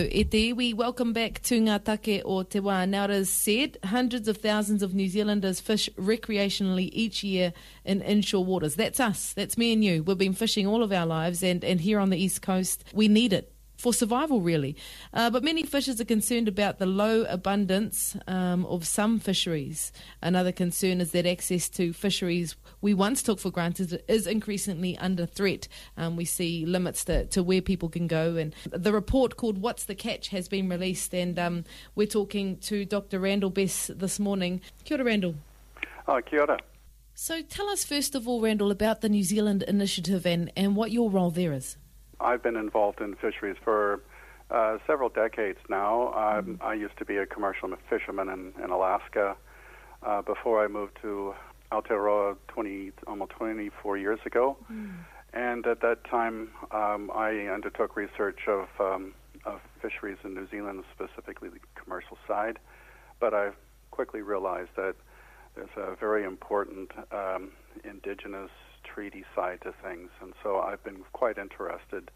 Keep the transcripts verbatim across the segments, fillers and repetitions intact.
E te iwi, welcome back to Ngā Take o Te Wā. Now it is said, hundreds of thousands of New Zealanders fish recreationally each year in inshore waters. That's us, that's me and you. We've been fishing all of our lives, and, and here on the East Coast, we need it for survival, really. Uh, but many fishers are concerned about the low abundance um, of some fisheries. Another concern is that access to fisheries we once took for granted is increasingly under threat. Um, we see limits to, to where people can go. And the report called What's the Catch has been released, and um, we're talking to Doctor Randall Bess this morning. Kia ora, Randall. Oh, kia ora. So tell us first of all, Randall, about the New Zealand Initiative and, and what your role there is. I've been involved in fisheries for uh, several decades now. Um, mm. I used to be a commercial fisherman in, in Alaska uh, before I moved to Aotearoa twenty, almost twenty-four years ago. Mm. And at that time, um, I undertook research of, um, of fisheries in New Zealand, specifically the commercial side. But I quickly realized that there's a very important um, indigenous treaty side to things, and so I've been quite interested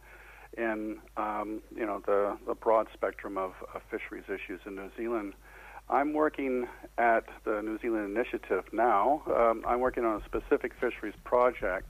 in um, you know the, the broad spectrum of, of fisheries issues in New Zealand. I'm working at the New Zealand Initiative now. Um, I'm working on a specific fisheries project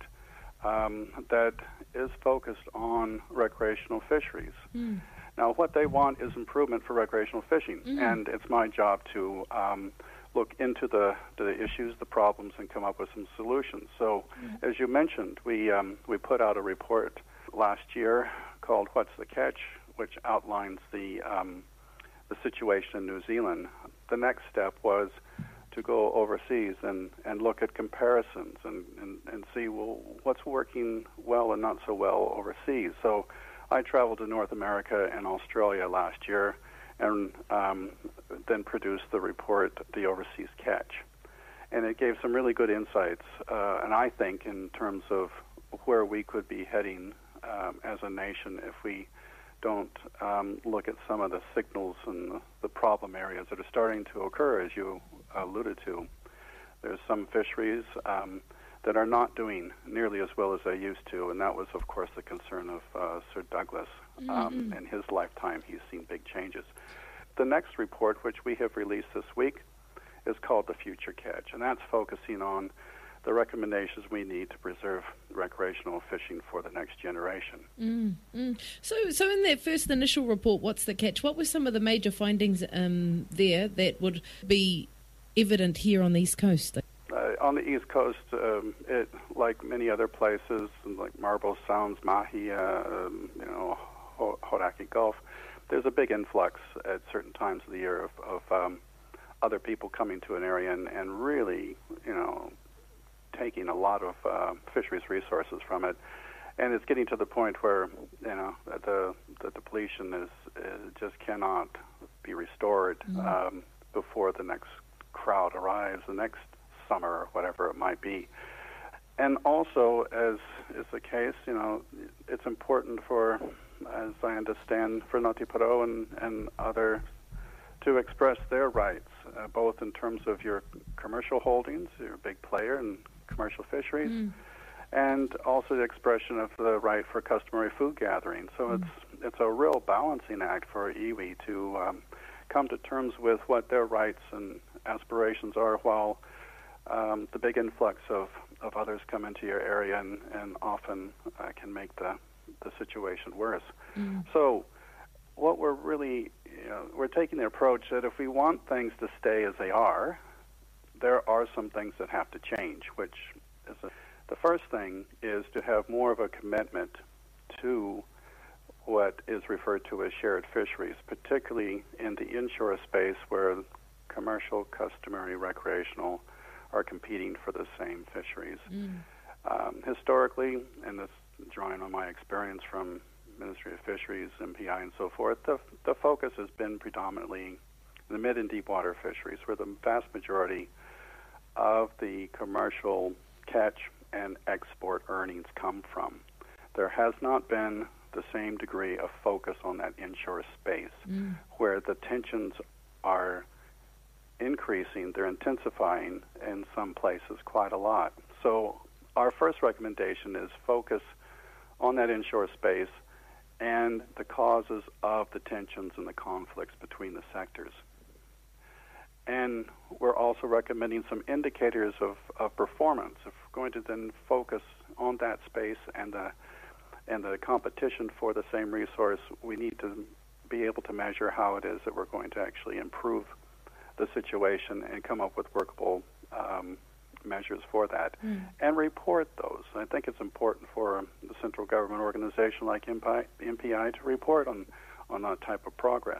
um, that is focused on recreational fisheries. Mm. Now, what they want is improvement for recreational fishing, mm. and it's my job to um, look into the, the issues, the problems, and come up with some solutions. So, mm. as you mentioned, we um, we put out a report last year called What's the Catch, which outlines the um, the situation in New Zealand. The next step was to go overseas and, and look at comparisons and, and, and see, well, what's working well and not so well overseas. So I traveled to North America and Australia last year, and um, then produced the report, The Overseas Catch. And it gave some really good insights, uh, and I think in terms of where we could be heading um, as a nation if we don't um, look at some of the signals and the, the problem areas that are starting to occur, as you alluded to. There's some fisheries um, that are not doing nearly as well as they used to, and that was, of course, the concern of uh, Sir Douglas. Um, mm-hmm. In his lifetime, he's seen big changes. The next report, which we have released this week, is called The Future Catch, and that's focusing on the recommendations we need to preserve recreational fishing for the next generation. Mm, mm. So, so in that first initial report, What's the Catch, what were some of the major findings um, there that would be evident here on the East Coast? Uh, on the East Coast, um, it, like many other places, like Marble Sounds, Mahia, um, you know, Hauraki Gulf, there's a big influx at certain times of the year of, of um, other people coming to an area and, and really, you know, taking a lot of uh, fisheries resources from it. And it's getting to the point where, you know, the the depletion is, is just cannot be restored mm-hmm. um, before the next crowd arrives, the next summer or whatever it might be. And also, as is the case, you know, it's important for, as I understand, for Ngāti Porou and, and others to express their rights, uh, both in terms of your commercial holdings, you're a big player in commercial fisheries, mm. and also the expression of the right for customary food gathering. So mm. it's it's a real balancing act for iwi to um, come to terms with what their rights and aspirations are, while um, the big influx of, of others come into your area and, and often uh, can make the, the situation worse. Mm. So what we're really, you know, we're taking the approach that if we want things to stay as they are, there are some things that have to change, which is a, the first thing is to have more of a commitment to what is referred to as shared fisheries, particularly in the inshore space where commercial, customary, recreational are competing for the same fisheries. Mm. Um, historically, and this drawing on my experience from Ministry of Fisheries, M P I, and so forth, the, the focus has been predominantly the mid and deep water fisheries, where the vast majority of the commercial catch and export earnings come from. There has not been the same degree of focus on that inshore space, mm. where the tensions are increasing, they're intensifying in some places quite a lot. So our first recommendation is focus on that inshore space and the causes of the tensions and the conflicts between the sectors. And we're also recommending some indicators of, of performance. If we're going to then focus on that space and the and the competition for the same resource, we need to be able to measure how it is that we're going to actually improve the situation and come up with workable um, measures for that, mm. and report those. I think it's important for the central government organization like M P I to report on, on that type of progress.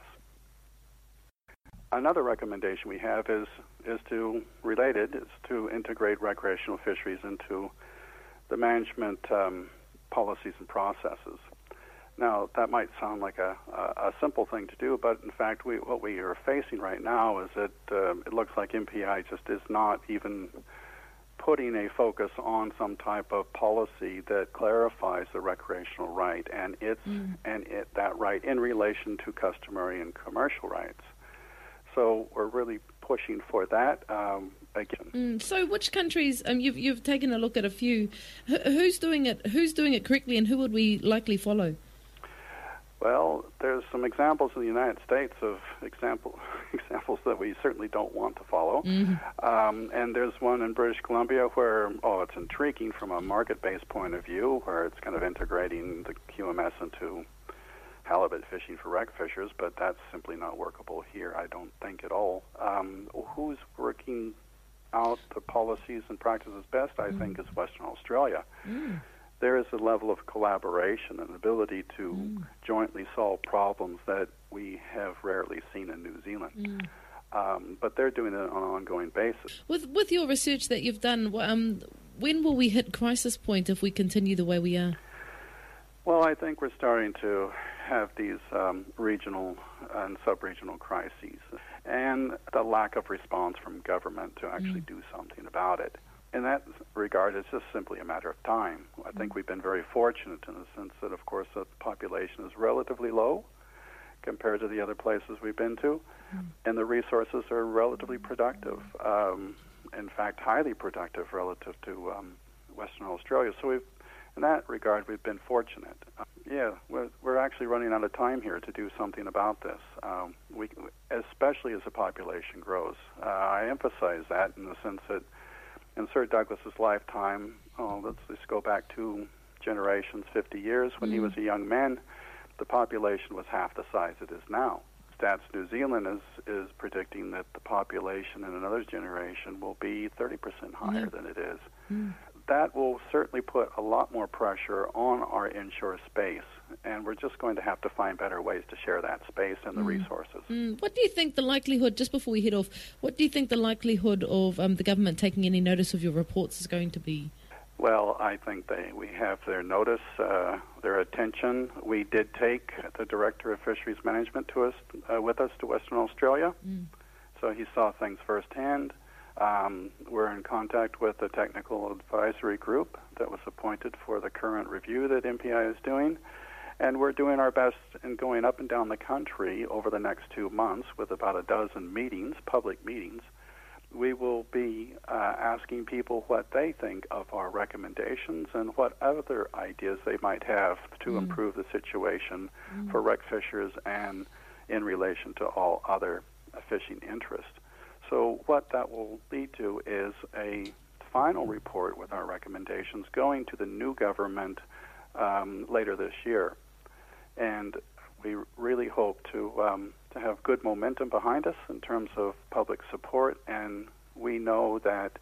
Another recommendation we have is is to, related, is to integrate recreational fisheries into the management um, policies and processes. Now, that might sound like a, a, a simple thing to do, but in fact, we, what we are facing right now is that um, it looks like M P I just is not even putting a focus on some type of policy that clarifies the recreational right and its mm. and it, that right in relation to customary and commercial rights. So we're really pushing for that um, again. Mm, so, which countries? Um, you've you've taken a look at a few. H- who's doing it? Who's doing it correctly, and who would we likely follow? Well, there's some examples in the United States of example examples that we certainly don't want to follow, mm-hmm. um, and there's one in British Columbia where oh, it's intriguing from a market-based point of view, where it's kind of integrating the Q M S into halibut fishing for wreck fishers, but that's simply not workable here, I don't think at all. Um, who's working out the policies and practices best, I mm. think, is Western Australia. Mm. There is a level of collaboration and ability to mm. jointly solve problems that we have rarely seen in New Zealand. Mm. Um, but they're doing it on an ongoing basis. With with your research that you've done, um, when will we hit crisis point if we continue the way we are? Well, I think we're starting to have these um, regional and sub-regional crises, and the lack of response from government to actually mm. do something about it. In that regard, it's just simply a matter of time. I think we've been very fortunate in the sense that, of course, the population is relatively low compared to the other places we've been to, mm. and the resources are relatively productive, um, in fact, highly productive relative to um, Western Australia. So we've In that regard, we've been fortunate. Uh, yeah, we're, we're actually running out of time here to do something about this, um, we, especially as the population grows. Uh, I emphasize that in the sense that in Sir Douglas's lifetime, oh, let's just go back two generations, fifty years, when mm. he was a young man, the population was half the size it is now. Stats New Zealand is, is predicting that the population in another generation will be thirty percent higher mm. than it is. Mm. That will certainly put a lot more pressure on our inshore space, and we're just going to have to find better ways to share that space and the mm. resources. Mm. What do you think the likelihood, just before we head off, what do you think the likelihood of um, the government taking any notice of your reports is going to be? Well, I think they we have their notice, uh, their attention. We did take the Director of Fisheries Management to us, uh, with us to Western Australia, mm. so he saw things firsthand. Um, we're in contact with the technical advisory group that was appointed for the current review that M P I is doing, and we're doing our best in going up and down the country over the next two months with about a dozen meetings, public meetings. We will be uh, asking people what they think of our recommendations and what other ideas they might have to mm. improve the situation mm. for wreck fishers and in relation to all other uh, fishing interests. So what that will lead to is a final report with our recommendations going to the new government um, later this year. And we really hope to um, to have good momentum behind us in terms of public support, and we know that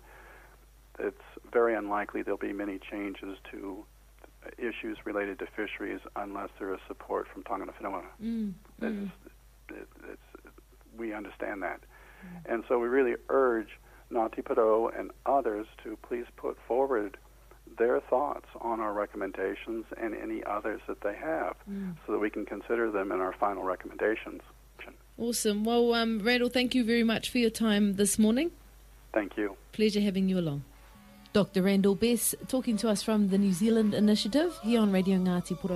it's very unlikely there'll be many changes to issues related to fisheries unless there is support from Tongana Whenua. Mm, mm. It's, it, it's, we understand that. And so we really urge Ngāti Porou and others to please put forward their thoughts on our recommendations and any others that they have mm. so that we can consider them in our final recommendations. Awesome. Well, um, Randall, thank you very much for your time this morning. Thank you. Pleasure having you along. Doctor Randall Bess talking to us from the New Zealand Initiative here on Radio Ngāti Porou.